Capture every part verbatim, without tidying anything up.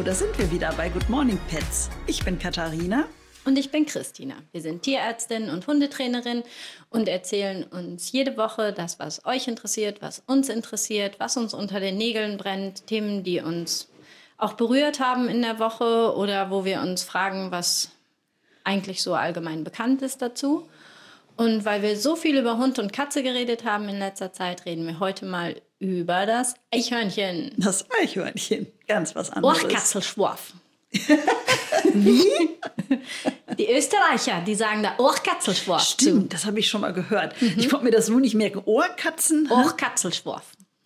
Hallo, da sind wir wieder bei Good Morning Pets. Ich bin Katharina. Und ich bin Christina. Wir sind Tierärztin und Hundetrainerin und erzählen uns jede Woche das, was euch interessiert, was uns interessiert, was uns unter den Nägeln brennt, Themen, die uns auch berührt haben in der Woche oder wo wir uns fragen, was eigentlich so allgemein bekannt ist dazu. Und weil wir so viel über Hund und Katze geredet haben in letzter Zeit, reden wir heute mal über das Eichhörnchen. Das Eichhörnchen, ganz was anderes. Ohrkatzelschworf. Wie? Die Österreicher, die sagen da Ohrkatzelschworf. Stimmt, das habe ich schon mal gehört. Mhm. Ich konnte mir das nur nicht merken. Ohrkatzen? Ohrkatzelschworf.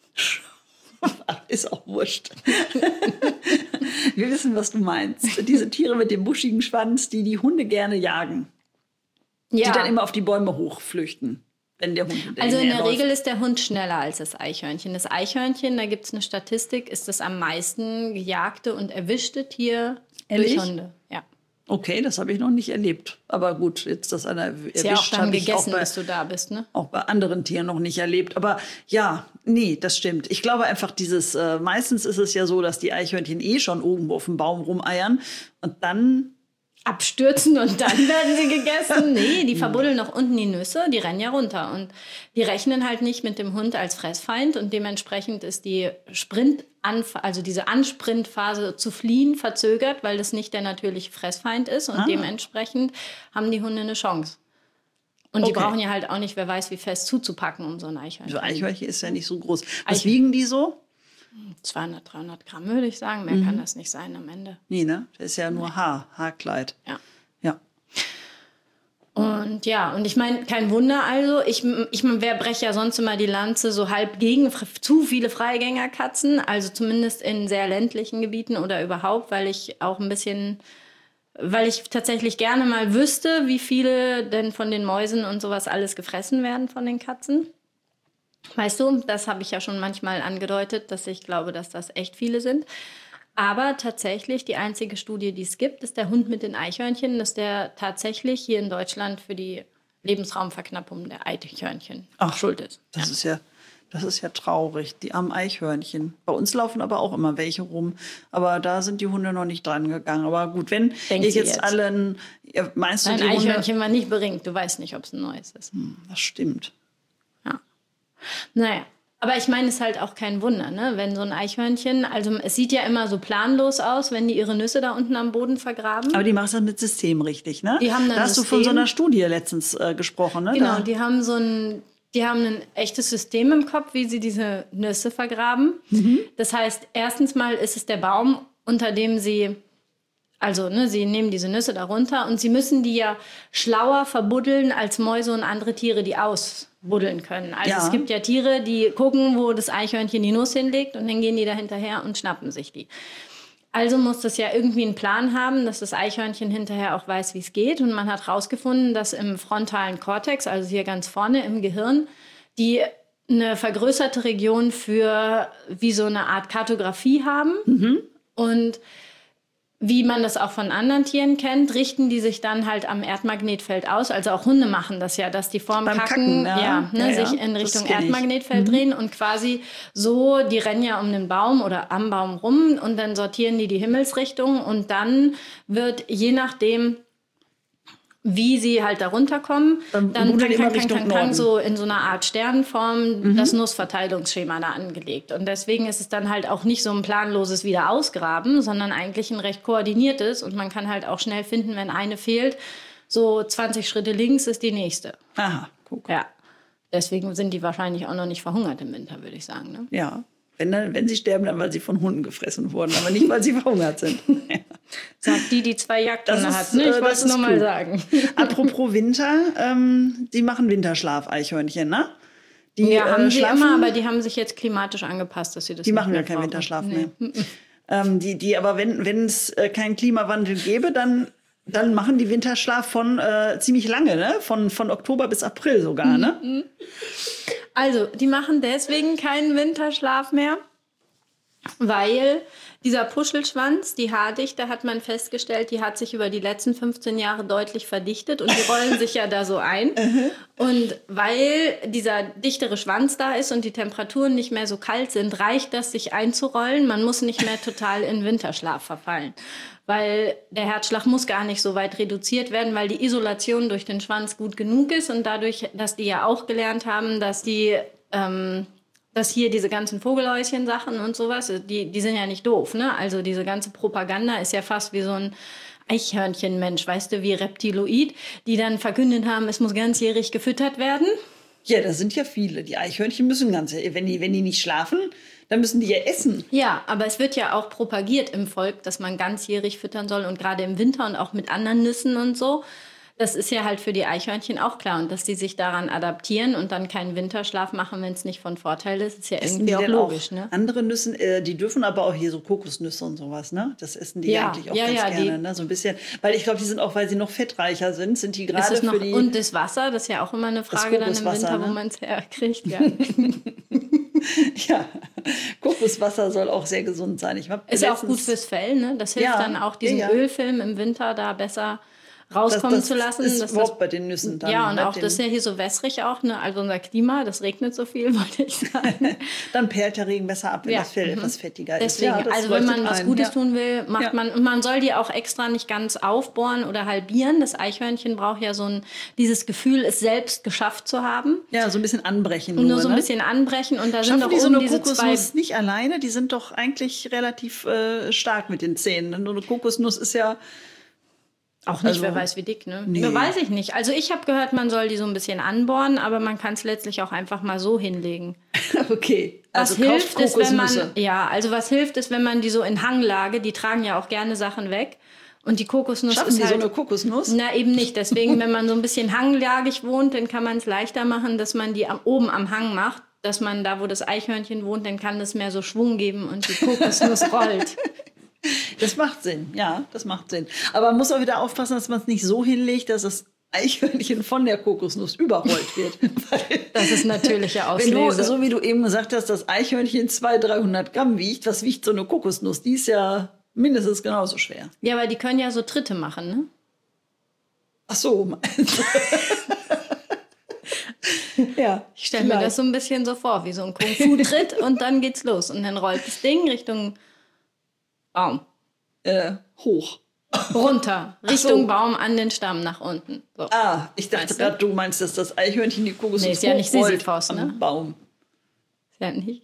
Ist auch wurscht. Wir wissen, was du meinst. Diese Tiere mit dem buschigen Schwanz, die die Hunde gerne jagen. Ja. Die dann immer auf die Bäume hochflüchten, wenn der Hund Also in der läuft. Regel ist der Hund schneller als das Eichhörnchen. Das Eichhörnchen, da gibt es eine Statistik, ist das am meisten gejagte und erwischte Tier Ehrlich? durch Hunde. Ja. Okay, das habe ich noch nicht erlebt. Aber gut, jetzt das einer erwischt, ist ja auch dann gegessen, auch bei, bis du da bist, ne? Auch bei anderen Tieren noch nicht erlebt. Aber ja, nee, das stimmt. Ich glaube einfach, dieses äh, meistens ist es ja so, dass die Eichhörnchen eh schon irgendwo auf dem Baum rumeiern und dann abstürzen und dann werden sie gegessen. Nee, die verbuddeln noch unten die Nüsse, die rennen ja runter. Und die rechnen halt nicht mit dem Hund als Fressfeind. Und dementsprechend ist die Sprint, also diese Ansprintphase zu fliehen verzögert, weil das nicht der natürliche Fressfeind ist. Und ah. dementsprechend haben die Hunde eine Chance. Und okay. die brauchen ja halt auch nicht, wer weiß, wie fest zuzupacken, um so ein Eichhörnchen. So ein Eichhörnchen ist ja nicht so groß. Was wiegen die so? zweihundert, dreihundert Gramm, würde ich sagen. Mehr mhm. kann das nicht sein am Ende. Nee, ne? Das ist ja nur nee. Haar, Haarkleid. Ja. Ja. Und ja, und ich meine, kein Wunder also. Ich, ich wer breche ja sonst immer die Lanze so halb gegen zu viele Freigängerkatzen. Also zumindest in sehr ländlichen Gebieten oder überhaupt, weil ich auch ein bisschen, weil ich tatsächlich gerne mal wüsste, wie viele denn von den Mäusen und sowas alles gefressen werden von den Katzen. Weißt du, das habe ich ja schon manchmal angedeutet, dass ich glaube, dass das echt viele sind. Aber tatsächlich, die einzige Studie, die es gibt, ist der Hund mit den Eichhörnchen, dass der tatsächlich hier in Deutschland für die Lebensraumverknappung der Eichhörnchen Ach, schuld ist. Das ja. ist ja, das ist ja traurig, die armen Eichhörnchen. Bei uns laufen aber auch immer welche rum. Aber da sind die Hunde noch nicht dran gegangen. Aber gut, wenn Denkt ich jetzt, jetzt allen, ja, meinst du, Dein die Eichhörnchen Hunde, war nicht beringt, du weißt nicht, ob es ein neues ist. Hm, das stimmt. Naja, aber ich meine, es ist halt auch kein Wunder, ne? Wenn so ein Eichhörnchen, also es sieht ja immer so planlos aus, wenn die ihre Nüsse da unten am Boden vergraben. Aber die machen das mit System richtig, ne? Die haben dann da hast System. du von so einer Studie letztens äh, gesprochen, ne? Genau, da. die haben so ein, die haben ein echtes System im Kopf, wie sie diese Nüsse vergraben. Mhm. Das heißt, erstens mal ist es der Baum, unter dem sie, also ne, sie nehmen diese Nüsse da runter und sie müssen die ja schlauer verbuddeln als Mäuse und andere Tiere, die ausbuddeln können. Also ja. es gibt ja Tiere, die gucken, wo das Eichhörnchen die Nuss hinlegt und dann gehen die da hinterher und schnappen sich die. Also muss das ja irgendwie einen Plan haben, dass das Eichhörnchen hinterher auch weiß, wie es geht. Und man hat herausgefunden, dass im frontalen Kortex, also hier ganz vorne im Gehirn, die eine vergrößerte Region für wie so eine Art Kartografie haben. Mhm. Und wie man das auch von anderen Tieren kennt, richten die sich dann halt am Erdmagnetfeld aus. Also auch Hunde machen das ja, dass die vorm Beim Kacken, Kacken, ja. Ja, ne, Ja, sich ja. in Richtung Das kenn ich. Erdmagnetfeld Mhm. drehen und quasi so, die rennen ja um den Baum oder am Baum rum und dann sortieren die die Himmelsrichtung und dann wird je nachdem, wie sie halt da runterkommen, Dann dann buddeln kann, immer kann, kann, Richtung kann, kann Norden. so in so einer Art Sternenform Mhm. das Nussverteilungsschema da angelegt. Und deswegen ist es dann halt auch nicht so ein planloses Wiederausgraben, sondern eigentlich ein recht koordiniertes. Und man kann halt auch schnell finden, wenn eine fehlt, so zwanzig Schritte links ist die nächste. Aha, guck. Ja, deswegen sind die wahrscheinlich auch noch nicht verhungert im Winter, würde ich sagen. Ne? Ja, wenn, dann, wenn sie sterben, dann weil sie von Hunden gefressen wurden, aber nicht, weil sie verhungert sind. Sagt die, die zwei Jagdhunde Das ist, hat. Ne? Ich äh, wollte das es ist nur mal cool. sagen. Apropos Winter, ähm, die machen Winterschlaf, Eichhörnchen, ne? Die, ja, haben äh, sie schlafen, immer, aber die haben sich jetzt klimatisch angepasst, dass sie das Die nicht machen mehr ja keinen brauchen. Winterschlaf Nee. mehr. Ähm, die, die, aber wenn wenn es äh, keinen Klimawandel gäbe, dann, dann machen die Winterschlaf von äh, ziemlich lange, ne? Von, von Oktober bis April sogar, ne? Also, die machen deswegen keinen Winterschlaf mehr, Weil dieser Puschelschwanz, die Haardichte, hat man festgestellt, die hat sich über die letzten fünfzehn Jahre deutlich verdichtet und die rollen sich ja da so ein. Und weil dieser dichtere Schwanz da ist und die Temperaturen nicht mehr so kalt sind, reicht das, sich einzurollen. Man muss nicht mehr total in Winterschlaf verfallen. Weil der Herzschlag muss gar nicht so weit reduziert werden, weil die Isolation durch den Schwanz gut genug ist. Und dadurch, dass die ja auch gelernt haben, dass die... Ähm, dass hier diese ganzen Vogelhäuschen-Sachen und sowas, die, die sind ja nicht doof, ne? Also diese ganze Propaganda ist ja fast wie so ein Eichhörnchen-Mensch, weißt du, wie Reptiloid, die dann verkündet haben, es muss ganzjährig gefüttert werden. Ja, das sind ja viele. Die Eichhörnchen müssen ganzjährig, wenn die, wenn die nicht schlafen, dann müssen die ja essen. Ja, aber es wird ja auch propagiert im Volk, dass man ganzjährig füttern soll und gerade im Winter und auch mit anderen Nüssen und so. Das ist ja halt für die Eichhörnchen auch klar. Und dass die sich daran adaptieren und dann keinen Winterschlaf machen, wenn es nicht von Vorteil ist, ist ja irgendwie auch logisch. Auch ne? Andere Nüsse, äh, die dürfen aber auch hier so Kokosnüsse und sowas, ne? Das essen die ja, eigentlich auch ja, ganz ja, gerne, die, ne? So ein bisschen, weil ich glaube, die sind auch, weil sie noch fettreicher sind, sind die gerade noch, für die... Und das Wasser, das ist ja auch immer eine Frage dann im Winter, ne? wo man es herkriegt. Ja. Ja, Kokoswasser soll auch sehr gesund sein. Ich ist ja auch gut fürs Fell, ne? Das hilft ja, dann auch, diesen ja, ja. Ölfilm im Winter da besser rauskommen das, das zu lassen. Ist dass überhaupt das, bei den Nüssen dann. Ja, und auch den, das ist ja hier so wässrig auch, ne? Also unser Klima, das regnet so viel, wollte ich sagen. Dann perlt der Regen besser ab, wenn ja. das Fell mhm. etwas fettiger Deswegen, ist. Ja, also wenn man was ein. Gutes ja. tun will, macht ja. man, und man soll die auch extra nicht ganz aufbohren oder halbieren. Das Eichhörnchen braucht ja so ein, dieses Gefühl, es selbst geschafft zu haben. Ja, so ein bisschen anbrechen. Und nur, nur so ein ne? bisschen anbrechen und da Schaffen sind doch die so oben eine diese Kokosnuss zwei... nicht alleine? Die sind doch eigentlich relativ äh, stark mit den Zähnen. Nur eine Kokosnuss ist ja... Auch nicht, also, wer weiß wie dick, ne? Nee. Ja, weiß ich nicht. Also ich habe gehört, man soll die so ein bisschen anbohren, aber man kann es letztlich auch einfach mal so hinlegen. Okay, also was hilft ist, wenn man Kokosnüsse. ja, also was hilft ist, wenn man die so in Hanglage, die tragen ja auch gerne Sachen weg. Und die Kokosnuss Schaffen ist die halt, so eine Kokosnuss? Na, eben nicht. Deswegen, wenn man so ein bisschen hanglagig wohnt, dann kann man es leichter machen, dass man die am, oben am Hang macht. Dass man da, wo das Eichhörnchen wohnt, dann kann das mehr so Schwung geben und die Kokosnuss rollt. Das macht Sinn, ja, das macht Sinn. Aber man muss auch wieder aufpassen, dass man es nicht so hinlegt, dass das Eichhörnchen von der Kokosnuss überrollt wird. Das ist natürliche Auslese. Wenn du, so wie du eben gesagt hast, das Eichhörnchen zweihundert, dreihundert Gramm wiegt, was wiegt so eine Kokosnuss? Die ist ja mindestens genauso schwer. Ja, aber die können ja so Tritte machen, ne? Ach so. Ja, ich stelle mir das so ein bisschen so vor, wie so ein Kung-Fu-Tritt und dann geht's los. Und dann rollt das Ding Richtung Baum. Äh, hoch. Runter. Richtung so. Baum an den Stamm nach unten. So. Ah, ich dachte Weißt gerade, du meinst, dass das Eichhörnchen die Kokosnuss nee, ist ja nicht hochrollt Sisyphos, ne? am Baum. Ist ja nicht.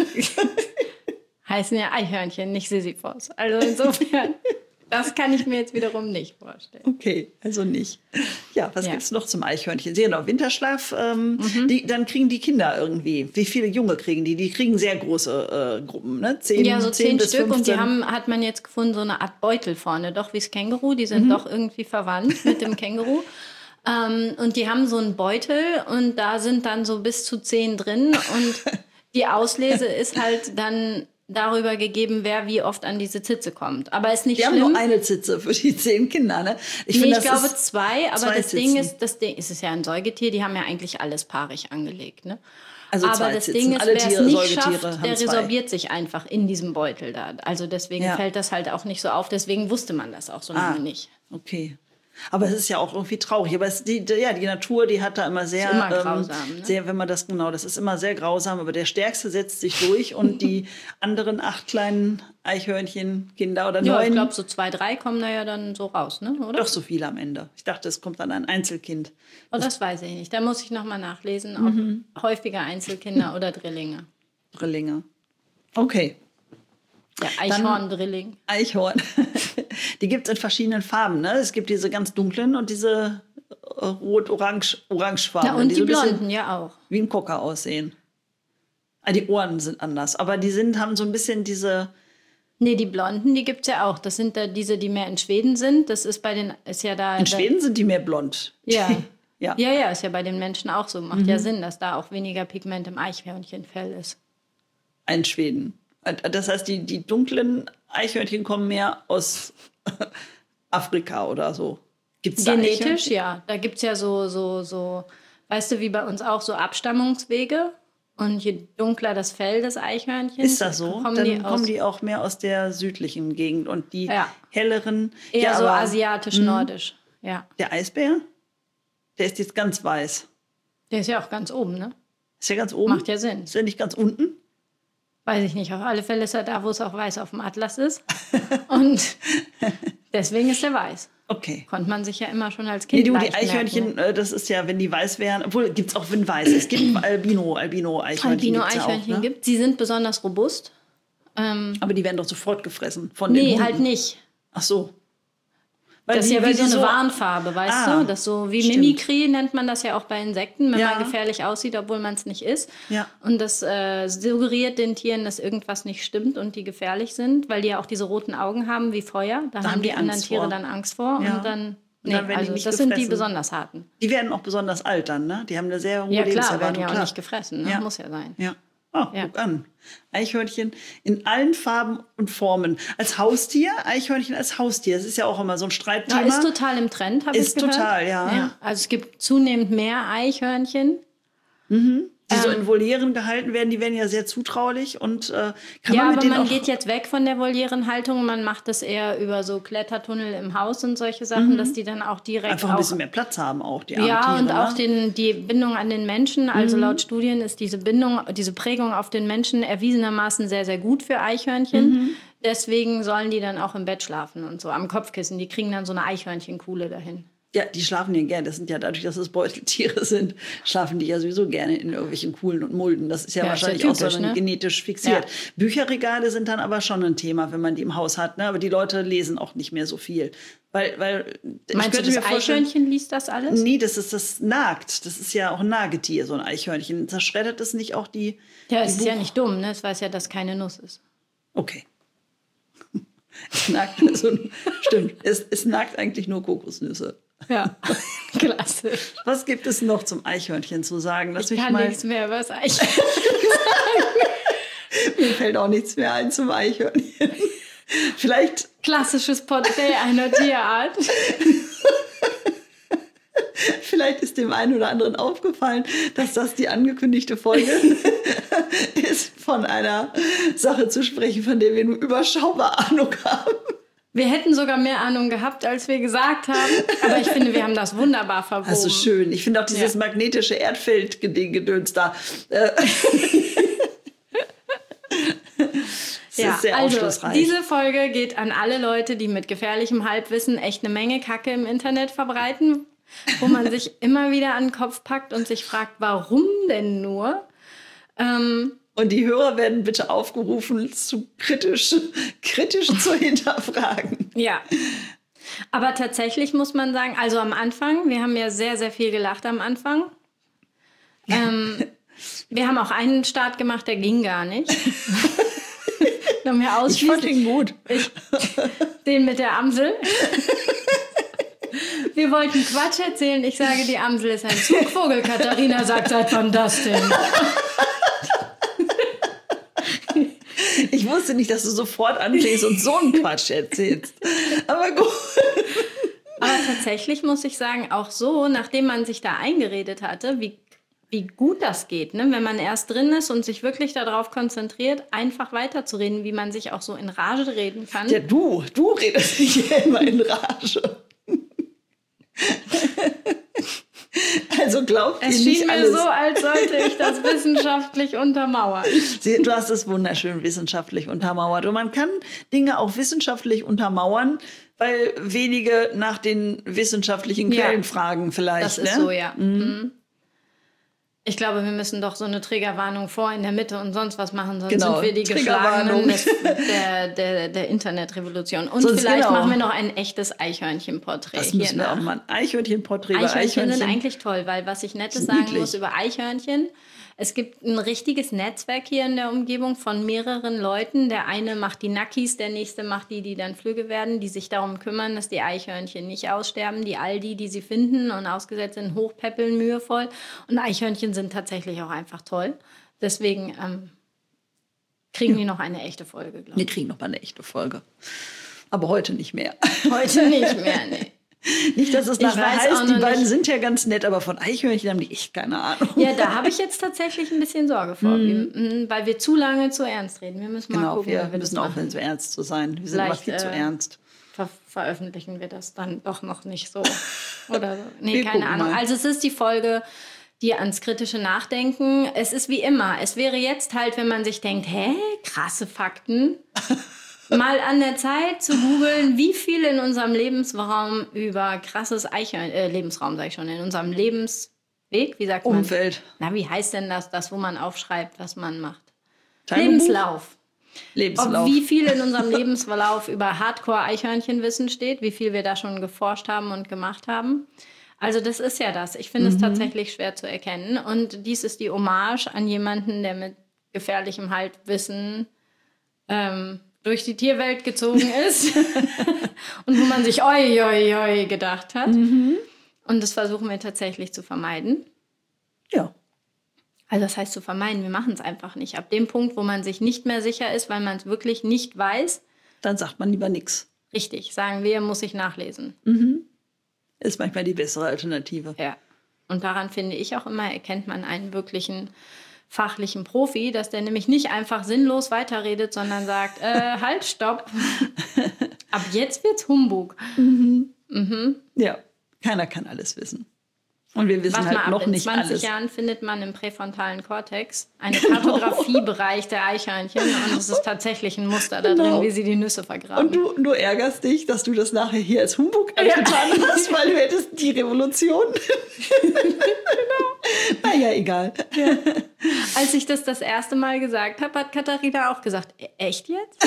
Heißen ja Eichhörnchen, nicht Sisyphos. Also insofern, das kann ich mir jetzt wiederum nicht vorstellen. Okay, also nicht. Ja, was Ja. gibt's noch zum Eichhörnchen? Sie genau, Winterschlaf, ähm, Mhm. die, dann kriegen die Kinder irgendwie. Wie viele Junge kriegen die? Die kriegen sehr große äh, Gruppen, ne? Zehn, Ja, so zehn, bis Stück und die fünfzehn. haben, hat man jetzt gefunden, so eine Art Beutel vorne, doch wie das Känguru, die sind doch irgendwie verwandt mit dem Känguru. Ähm, und die haben so einen Beutel und da sind dann so bis zu zehn drin und die Auslese ist halt dann darüber gegeben, wer wie oft an diese Zitze kommt. Aber ist nicht Die haben schlimm. nur eine Zitze für die zehn Kinder, ne? Ich, find, nee, ich das glaube ist zwei, aber zwei das Ding Zitzen. ist, das Ding, es ist ja ein Säugetier, die haben ja eigentlich alles paarig angelegt, ne? Also aber zwei das Zitzen. Ding ist, Alle wer es Tiere, nicht Säugetiere schafft, haben der zwei. resorbiert sich einfach in diesem Beutel da. Also deswegen Ja. fällt das halt auch nicht so auf. Deswegen wusste man das auch so lange Ah. nicht. Okay. Aber es ist ja auch irgendwie traurig. Aber es, die, die, ja, die Natur, die hat da immer sehr, Ist immer grausam, ähm, ne? sehr, wenn man das genau, das ist immer sehr grausam. Aber der Stärkste setzt sich durch und die anderen acht kleinen Eichhörnchen, Kinder oder Ja, neun, ich glaube, so zwei, drei kommen da ja dann so raus, ne? Oder? doch so viele am Ende. Ich dachte, es kommt dann ein Einzelkind. Oh, das weiß ich nicht. Da muss ich noch mal nachlesen, ob Mhm. häufiger Einzelkinder oder Drillinge. Drillinge. Okay. Ja, Eichhorn-Drilling. Eichhorn. Die gibt es in verschiedenen Farben. Ne? Es gibt diese ganz dunklen und diese äh, rot-orange-orangefarben. Ja, und die, so ein bisschen Blonden ja auch. wie ein Cocker aussehen. Ah, die Ohren sind anders, aber die sind, haben so ein bisschen diese... Nee, die Blonden, die gibt's ja auch. Das sind da diese, die mehr in Schweden sind. Das ist bei den, ist ja da... In da, Schweden sind die mehr blond. Ja. Ja. ja, ja, ist ja bei den Menschen auch so. Macht Mhm. ja Sinn, dass da auch weniger Pigment im Eichhörnchenfell ist. Ein Schweden. Das heißt, die, die dunklen Eichhörnchen kommen mehr aus Afrika oder so. Gibt's da Genetisch, Eichhörnchen? ja. Da gibt's ja so, so, so, weißt du, wie bei uns auch so Abstammungswege. Und je dunkler das Fell des Eichhörnchens, ist das so? kommen Dann die kommen aus, die auch mehr aus der südlichen Gegend und die Ja. helleren. eher ja, so aber asiatisch-nordisch. Ja. der Eisbär, der ist jetzt ganz weiß. Der ist ja auch ganz oben, ne? Ist ja ganz oben. Macht ja Sinn. Ist ja nicht ganz unten. Weiß ich nicht. Auf alle Fälle ist er da, wo es auch weiß auf dem Atlas ist. Und deswegen ist er weiß. Okay. Konnte man sich ja immer schon als Nee, Kind du, die leicht Eichhörnchen, merken. äh, das ist ja, wenn die weiß wären, obwohl gibt es auch, wenn weiß. Es gibt Albino, Albino-Eichhörnchen. Albino-Eichhörnchen gibt's ja auch, ne? gibt. Sie sind besonders robust. Ähm, Aber die werden doch sofort gefressen von nee, den Hunden. halt nicht. Ach so. Weil Das ist die- ja wie weil so die eine Warnfarbe, weißt Ah, du? Das ist so wie stimmt. Mimikry nennt man das ja auch bei Insekten, wenn Ja. man gefährlich aussieht, obwohl man es nicht ist. Ja. Und das äh, suggeriert den Tieren, dass irgendwas nicht stimmt und die gefährlich sind, weil die ja auch diese roten Augen haben wie Feuer. Da, haben haben die, die anderen Angst Tiere vor. dann Angst vor Ja. und dann. Und Nee, dann werden die also nicht das sind die gefressen. besonders harten. Die werden auch besonders alt dann, ne? Die haben eine sehr hohe Ja klar, werden Lebenserwartung. ja auch klar. nicht gefressen. Ne? Ja. Muss ja sein. Ja. Oh, Ja. guck an. Eichhörnchen in allen Farben und Formen. Als Haustier, Eichhörnchen als Haustier. Das ist ja auch immer so ein Ja, Streitthema. ist total im Trend, habe ich Ist gehört. total, ja. Also es gibt zunehmend mehr Eichhörnchen. die so ähm, in Volieren gehalten werden, die werden ja sehr zutraulich und äh, kann Ja, man mit aber denen man auch geht jetzt weg von der Volierenhaltung. Man macht das eher über so Klettertunnel im Haus und solche Sachen, dass die dann auch direkt einfach ein auch bisschen mehr Platz haben, auch die armen ja, Tiere. und ne? auch den, die Bindung an den Menschen. Also laut Studien ist diese Bindung, diese Prägung auf den Menschen erwiesenermaßen sehr, sehr gut für Eichhörnchen. Deswegen sollen die dann auch im Bett schlafen und so am Kopfkissen. Die kriegen dann so eine Eichhörnchenkuhle dahin. Ja, die schlafen ja gerne. Das sind ja dadurch, dass es Beuteltiere sind, schlafen die ja sowieso gerne in irgendwelchen Kuhlen und Mulden. Das ist ja, Ja, ist ja wahrscheinlich auch typisch, so ne? genetisch fixiert. Ja. Bücherregale sind dann aber schon ein Thema, wenn man die im Haus hat. Ne? Aber die Leute lesen auch nicht mehr so viel. Weil, weil ich Meinst du, könnte das mir vorstellen, Eichhörnchen liest das alles? nee, das ist das nagt. Das ist ja auch ein Nagetier, so ein Eichhörnchen. Zerschreddert es nicht auch die. Ja, die es ist Buch- ja nicht dumm, ne? Es weiß ja, dass keine Nuss ist. Okay. Es nagt also, stimmt. Es, es nagt eigentlich nur Kokosnüsse. Ja, klasse. Was gibt es noch zum Eichhörnchen zu sagen? Lass Ich mich kann mal. nichts mehr über das Eichhörnchen. Mir fällt auch nichts mehr ein zum Eichhörnchen. Vielleicht, Klassisches Porträt einer Tierart. vielleicht ist dem einen oder anderen aufgefallen, dass das die angekündigte Folge ist, von einer Sache zu sprechen, von der wir nur überschaubar Ahnung haben. Wir hätten sogar mehr Ahnung gehabt, als wir gesagt haben. Aber ich finde, wir haben das wunderbar verwoben. Also schön. Ich finde auch dieses Ja. magnetische Erdfeld-Gedöns da. Äh, das Ja, ist sehr also aufschlussreich. diese Folge geht an alle Leute, die mit gefährlichem Halbwissen echt eine Menge Kacke im Internet verbreiten, wo man sich immer wieder an den Kopf packt und sich fragt, warum denn nur? Ähm, Und die Hörer werden bitte aufgerufen, zu kritisch, kritisch zu hinterfragen. ja. Aber tatsächlich muss man sagen, also am Anfang, wir haben ja sehr, sehr viel gelacht am Anfang. Ähm, wir haben auch einen Start gemacht, der ging gar nicht. Noch mehr Ich fand ausschließlich ihn gut. Ich, den mit der Amsel. Wir wollten Quatsch erzählen. Ich sage, die Amsel ist ein Zugvogel. Katharina sagt, seit wann das denn? Ich wusste nicht, dass du sofort anfängst und so einen Quatsch erzählst. Aber gut. Aber tatsächlich muss ich sagen, auch so, nachdem man sich da eingeredet hatte, wie, wie gut das geht, ne? Wenn man erst drin ist und sich wirklich darauf konzentriert, einfach weiterzureden, wie man sich auch so in Rage reden kann. Ja, du, du redest nicht immer in Rage. Also glaubt ihr Es nicht schien mir alles. so, als sollte ich das wissenschaftlich untermauern. Sie, du hast es wunderschön wissenschaftlich untermauert. Und man kann Dinge auch wissenschaftlich untermauern, weil wenige nach den wissenschaftlichen Ja. Quellen fragen vielleicht. Das ist ne? so, ja. Mhm. Ich glaube, wir müssen doch so eine Triggerwarnung vor in der Mitte und sonst was machen, sonst Genau, sind wir die Triggerwarnung. Geschlagenen des, der, der, der Internetrevolution. Und Sonst vielleicht genau. machen wir noch ein echtes Eichhörnchenporträt Das hier müssen wir nach. auch mal. Ein Eichhörnchenporträt über Eichhörnchen Eichhörnchen. sind eigentlich toll, weil was ich Nettes Sind sagen niedlich. muss über Eichhörnchen, es gibt ein richtiges Netzwerk hier in der Umgebung von mehreren Leuten. Der eine macht die Nackis, der nächste macht die, die dann Flügge werden, die sich darum kümmern, dass die Eichhörnchen nicht aussterben. Die Aldi, die sie finden und ausgesetzt sind, hochpäppeln, mühevoll. Und Eichhörnchen sind tatsächlich auch einfach toll. Deswegen ähm, kriegen die noch eine echte Folge, glaube Wir ich. kriegen noch mal eine echte Folge. Aber heute nicht mehr. Heute nicht mehr, nee. Nicht, dass es nachher weiß heißt, auch die noch beiden nicht. sind ja ganz nett, aber von Eichhörnchen haben die echt keine Ahnung. Ja, da habe ich jetzt tatsächlich ein bisschen Sorge vor, mm. wie, weil wir zu lange zu ernst reden. Wir müssen mal Genau, gucken, wir wie wir müssen das aufhören, machen. so ernst zu sein. Wir sind immer Vielleicht, viel zu äh, ernst. Ver veröffentlichen wir das dann doch noch nicht so. Oder so. Nee, Wir keine gucken Ahnung. mal. Also es ist die Folge, die ans kritische Nachdenken. Es ist wie immer. Es wäre jetzt halt, wenn man sich denkt, hä, krasse Fakten. Mal an der Zeit zu googeln, wie viel in unserem Lebensraum über krasses Eichhörnchen, äh, Lebensraum sage ich schon, in unserem Lebensweg, wie sagt man? Umfeld. Na, wie heißt denn das, das, wo man aufschreibt, was man macht? Tagebuch? Lebenslauf. Lebenslauf. Ob wie viel in unserem Lebensverlauf über Hardcore-Eichhörnchenwissen steht, wie viel wir da schon geforscht haben und gemacht haben. Also das ist ja das. Ich finde Mhm. es tatsächlich schwer zu erkennen. Und dies ist die Hommage an jemanden, der mit gefährlichem Halbwissen ähm, durch die Tierwelt gezogen ist. Und wo man sich oi, oi, oi gedacht hat. Mhm. Und das versuchen wir tatsächlich zu vermeiden. Ja. Also das heißt zu vermeiden, wir machen es einfach nicht. Ab dem Punkt, wo man sich nicht mehr sicher ist, weil man es wirklich nicht weiß, Dann sagt man lieber nichts. richtig, sagen wir, muss ich nachlesen. Mhm. Ist manchmal die bessere Alternative. Ja. Und daran finde ich auch immer, erkennt man einen wirklichen fachlichen Profi, dass der nämlich nicht einfach sinnlos weiterredet, sondern sagt, äh, halt, stopp. Ab jetzt wird's Humbug. Mhm. Mhm. Ja, keiner kann alles wissen. Und wir wissen Warte halt mal ab, noch in nicht zwanzig alles. Jahren findet man im präfrontalen Kortex einen Kartografiebereich der Eichhörnchen und es ist tatsächlich ein Muster da Genau. drin, wie sie die Nüsse vergraben. Und du, du ärgerst dich, dass du das nachher hier als Humbug getan hast, weil du hättest die Revolution. Genau. Naja, egal. Ja. Als ich das das erste Mal gesagt habe, hat Katharina auch gesagt, "E- echt jetzt?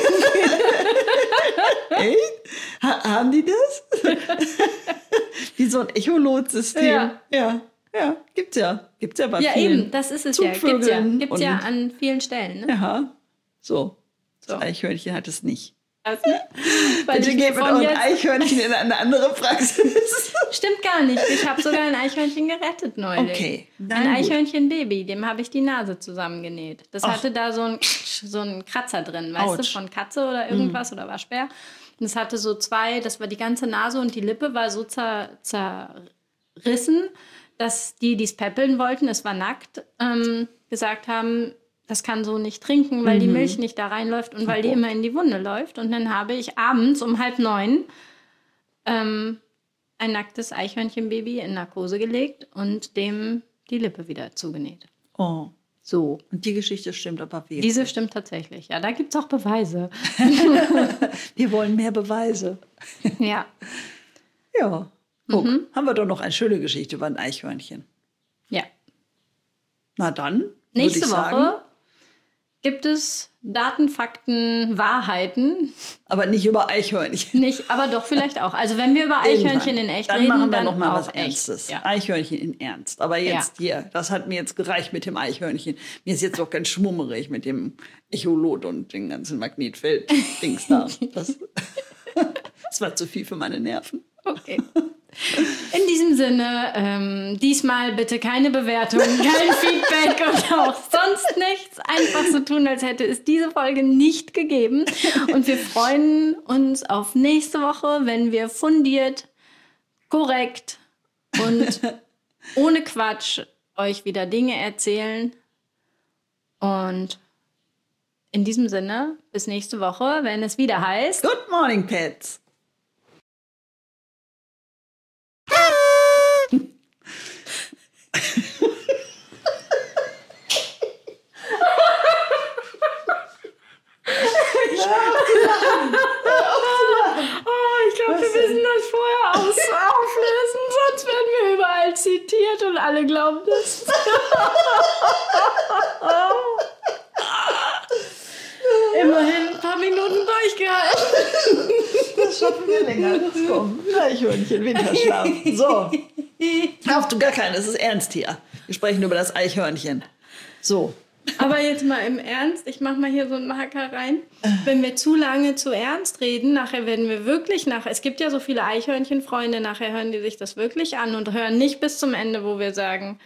Echt? Ha haben die das? Wie so ein Echolot-System. Ja. ja, ja, gibt's ja. Gibt's ja bei Ja, vielen. eben, das ist es ja. Gibt's ja, Zugvögeln gibt's ja und- an vielen Stellen. Ne? Ja, so. So. Das Eichhörnchen hat es nicht. Also, weil Bitte ich geht mir mit von eurem jetzt, Eichhörnchen in eine andere Praxis. stimmt gar nicht. Ich habe sogar ein Eichhörnchen gerettet neulich. Okay, na Ein gut. Eichhörnchenbaby, dem habe ich die Nase zusammengenäht. Das Ach. hatte da so einen so einen Kratzer drin, weißt Autsch. du, von Katze oder irgendwas oder Waschbär. Und es hatte so zwei, das war die ganze Nase und die Lippe war so zer, zerrissen, dass die, die es peppeln wollten, es war nackt, ähm, gesagt haben, das kann so nicht trinken, weil die Milch nicht da reinläuft und weil die immer in die Wunde läuft. Und dann habe ich abends um halb neun ähm, ein nacktes Eichhörnchenbaby in Narkose gelegt und dem die Lippe wieder zugenäht. Oh, So. und die Geschichte stimmt aber wirklich. Diese stimmt tatsächlich. Ja, da gibt es auch Beweise. Wir wollen mehr Beweise. Ja. Ja, guck, Mhm. haben wir doch noch eine schöne Geschichte über ein Eichhörnchen. Ja. Na dann, würde Nächste ich sagen, Woche gibt es Daten, Fakten, Wahrheiten. aber nicht über Eichhörnchen. Nicht, aber doch vielleicht auch. Also wenn wir über Eichhörnchen in echt dann reden, machen wir dann noch mal auch was echt. Ernstes. Ja. Eichhörnchen in Ernst. Aber jetzt hier, das hat mir jetzt gereicht mit dem Eichhörnchen. Mir ist jetzt auch ganz schmummerig mit dem Echolot und dem ganzen Magnetfeld-Dings da. Das, das war zu viel für meine Nerven. Okay. In diesem Sinne, ähm, diesmal bitte keine Bewertung, kein Feedback und auch sonst nichts. Einfach so tun, als hätte es diese Folge nicht gegeben. Und wir freuen uns auf nächste Woche, wenn wir fundiert, korrekt und ohne Quatsch euch wieder Dinge erzählen. Und in diesem Sinne, bis nächste Woche, wenn es wieder heißt... Good morning, Pets. Oh, ich glaube, wir müssen das vorher aus auflösen, sonst werden wir überall zitiert und alle glauben das. Immerhin ein paar Minuten durchgehalten. Das schaffen wir länger. Das kommt. Eichhörnchen, Winterschlaf. So. Auf du gar keine, es ist ernst hier. Wir sprechen über das Eichhörnchen. So. Aber jetzt mal im Ernst, ich mache mal hier so einen Marker rein. Wenn wir zu lange zu ernst reden, nachher werden wir wirklich nach. Es gibt ja so viele Eichhörnchenfreunde, nachher hören die sich das wirklich an und hören nicht bis zum Ende, wo wir sagen.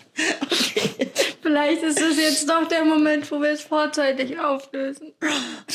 Okay. Vielleicht ist es jetzt doch der Moment, wo wir es vorzeitig auflösen.